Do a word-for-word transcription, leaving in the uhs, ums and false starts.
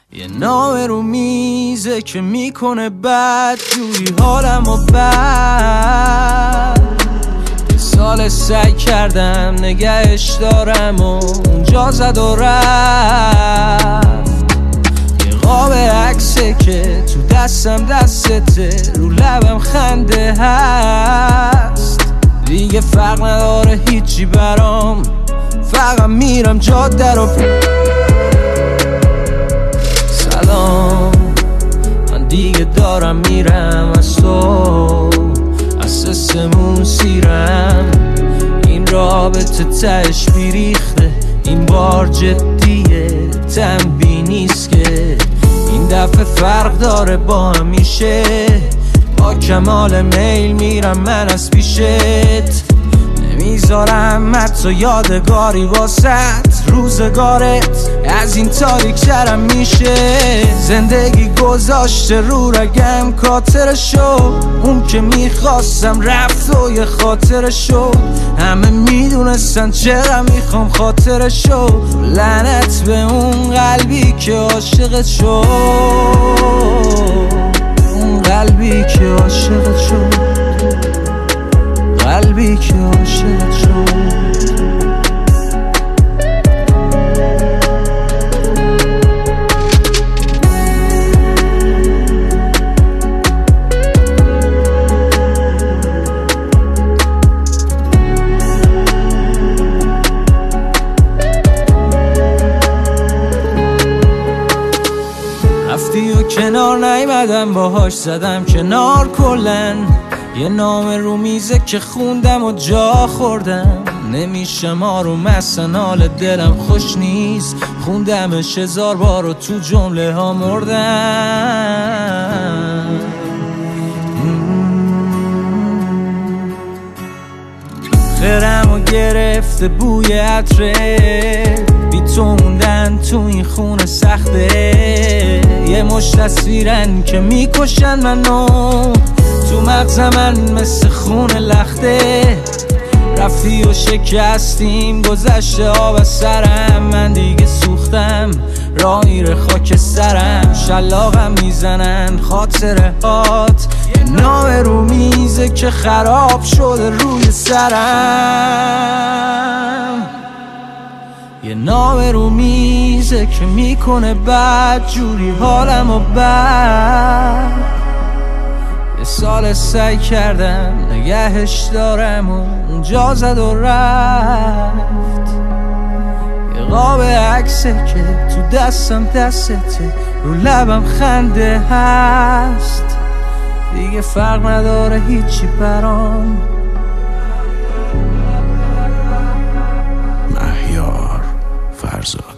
یه نامه رو میزه که میکنه بد جوری حالم و بد. یه سال سعی کردم نگهش دارم و اونجا زد و رفت. یه قاب عکسه که تو دستم دستته، رو لبم خنده هست. دیگه فرق نداره هیچی برام، فقط میرم جاده رو. سلام، من دیگه دارم میرم از تو، از سسمون سیرم. این رابطه تهش بیریخته، این بار جدیه، تنبیه نیست که این دفعه فرق داره با همیشه. با کمال میل میرم من از پیشت، نمیذارم حتی یادگاری واسط. روزگارت از این تاریک‌ترم میشه، زندگی گذاشته رو رگم خاطر شد. اون که میخواستم رفت و یه خاطر شد. همه میدونستن چرا میخوام خاطر شد. لعنت به اون قلبی که عاشقت شد، اون قلبی که عاشقت شد، قلبی که عاشقت شد. رفتی و کنار نیومدم، باهاش زدم کنار کلن. یه نامه رو میزه که خوندم و جا خوردم. نمیشم آروم اصلا، حال دلم خوش نیست. خوندمش هزار بار و تو جمله ها مردم. خرم و گرفته بوی عطره، بی تو موندن تو این خونه سخته. یه مشت تصویرن که میکشن منو، تو مغز من مثل خون لخته. رفتی و شکستیم، گذشته آب از سرم. من دیگه سوختم، راه میره خاک سرم. شلاقم میزنن خاطره هات، یه نامه رو میزه که خراب شده روی سرم. یه نامه رو میزه که میکنه بد جوری حالم و بد. یه سال سعی کردم نگهش دارم و اونجا زد و رفت. یه قاب عکسه که تو دستم دستته، رو لبم خنده هست. دیگه فرق نداره هیچی برام. مهیار فرزاد.